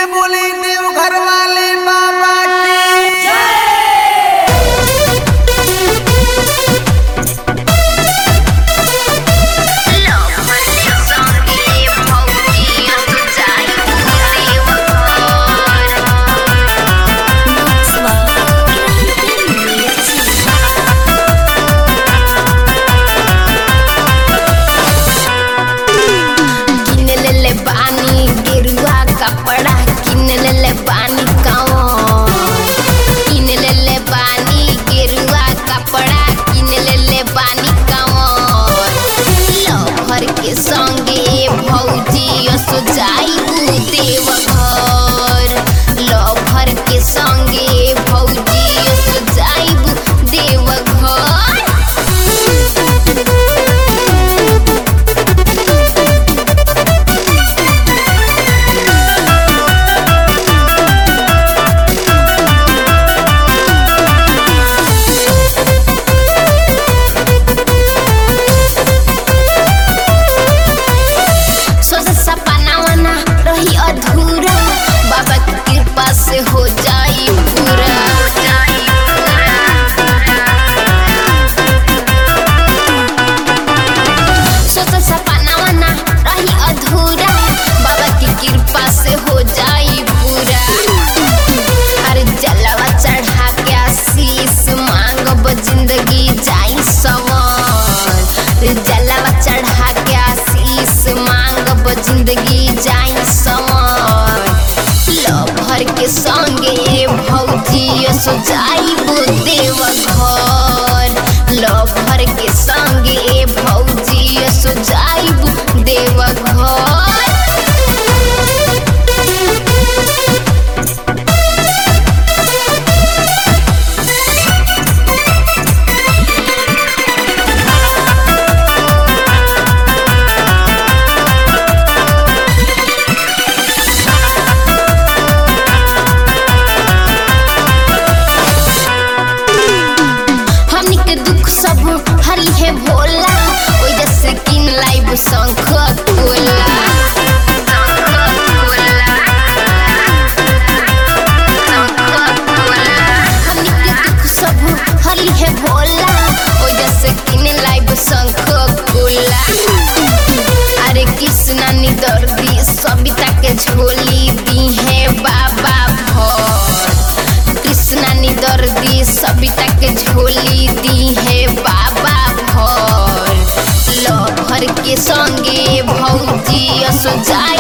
से बोली देवघर वाले बाबा की जय। कपड़ा किन ले बानी किन ले बानी गेरुआ कपड़ा किन ले बानी लभर के संगे भौजी सो जाइबू देवघर लभर के संगे भौजी सो जाइबू देवघर। अधूरा बाबा की कृपा से हो जाई पूरा सोचा सपना ना रही अधूरा बाबा की कृपा से हो जाई पूरा। हर जलवा चढ़ा के आशीष मांगब जिंदगी जाई सवार जलवा चढ़ा के आशीष मांगब जिंदगी जाई सवार लभर के संगे भौजी सो जाइबू देवघर लभर के संगे भौजी सो जाइबू देवघर। दुख सब हरी है भोला ओइजा से किन लाइब शंख कोला हमनी के दुख सब हरी है भोला ओइजा से किन लाइब शंख कोला। अरे कृष्णा निदर्दी सबिता के झोली दी है बाबा भर कृष्णा निदर्दी सबिता के झोली दी है बाबा भर लभर के संगे भौजी सो जाई